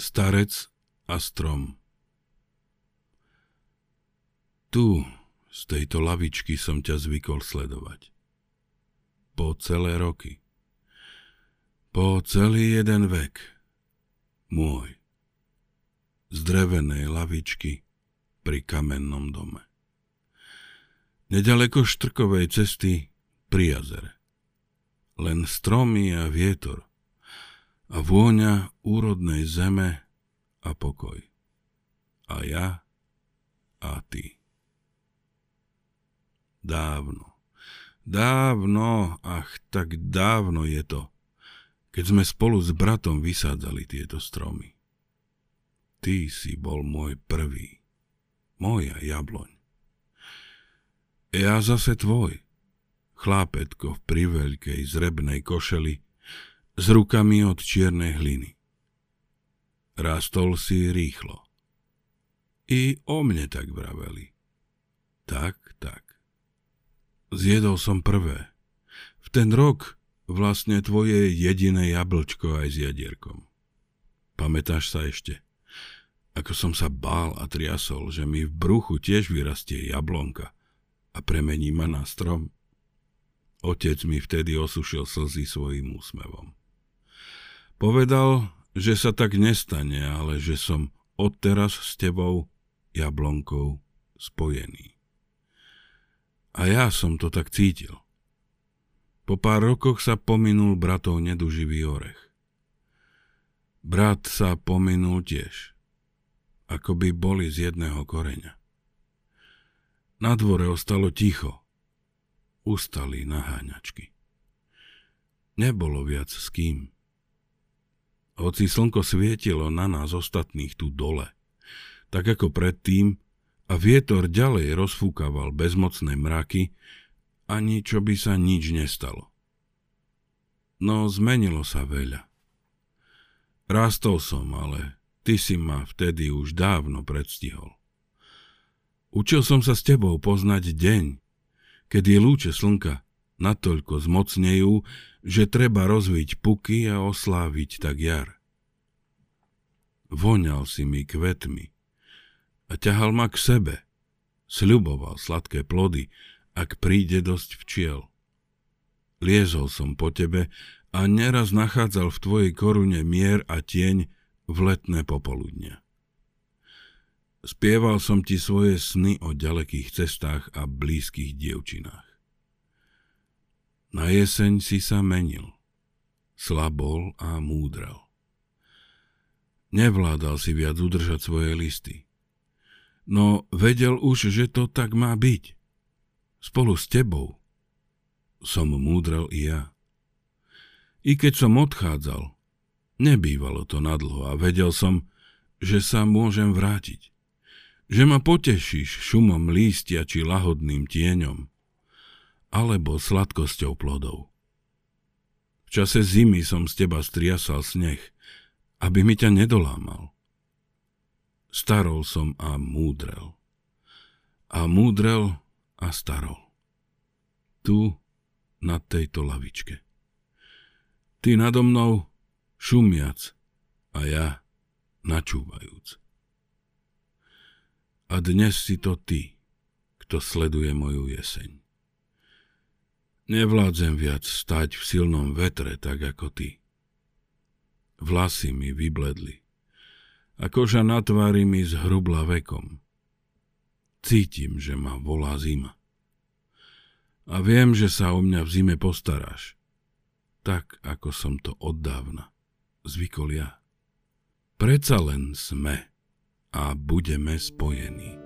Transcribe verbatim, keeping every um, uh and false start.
Starec a strom. Tu, z tejto lavičky som ťa zvykol sledovať. Po celé roky. Po celý jeden vek. Môj. Z drevenej lavičky pri kamennom dome. Nedaleko Štrkovej cesty pri jazere. Len stromy a vietor a vôňa úrodnej zeme a pokoj. A ja a ty. Dávno, dávno, ach, tak dávno je to, keď sme spolu s bratom vysádzali tieto stromy. Ty si bol môj prvý, moja jabloň. Ja zase tvoj, chlápetko v priveľkej zrebnej košeli, s rukami od čiernej hliny. Rástol si rýchlo. I o mne tak vraveli. Tak, tak. Zjedol som prvé. V ten rok vlastne tvoje jediné jablčko aj s jadierkom. Pamätáš sa ešte? Ako som sa bál a triasol, že mi v bruchu tiež vyrastie jablonka a premení ma na strom? Otec mi vtedy osušil slzy svojím úsmevom. Povedal, že sa tak nestane, ale že som odteraz s tebou, jablonkou, spojený. A ja som to tak cítil. Po pár rokoch sa pominul bratov neduživý orech. Brat sa pominul tiež, ako by boli z jedného koreňa. Na dvore ostalo ticho, ustali naháňačky. Nebolo viac s kým. Hoci slnko svietilo na nás ostatných tu dole, tak ako predtým, a vietor ďalej rozfúkaval bezmocné mraky, ani čo by sa nič nestalo. No zmenilo sa veľa. Rástol som, ale ty si ma vtedy už dávno predstihol. Učil som sa s tebou poznať deň, kedy lúče slnka natoľko zmocnejú, že treba rozviť puky a osláviť tak jar. Voňal si mi kvetmi a ťahal ma k sebe. Sľuboval sladké plody, ak príde dosť včiel. Liezol som po tebe a neraz nachádzal v tvojej korune mier a tieň v letné popoludnia. Spieval som ti svoje sny o ďalekých cestách a blízkych dievčinách. Na jeseň si sa menil, slabol a múdrel. Nevládal si viac udržať svoje listy, no vedel už, že to tak má byť. Spolu s tebou som múdrel i ja. I keď som odchádzal, nebývalo to nadlho a vedel som, že sa môžem vrátiť, že ma potešíš šumom lístia či lahodným tieňom, alebo sladkosťou plodov. V čase zimy som z teba striasal sneh, aby mi ťa nedolámal. Starol som a múdrel. A múdrel a starol. Tu, na tejto lavičke. Ty nado mnou šumiac a ja načúvajúc. A dnes si to ty, kto sleduje moju jeseň. Nevládzem viac stáť v silnom vetre, tak ako ty. Vlasy mi vybledli a koža na tvári mi zhrubla vekom. Cítim, že ma volá zima. A viem, že sa o mňa v zime postaráš, tak ako som to oddávna zvykol ja. Predsa len sme a budeme spojení.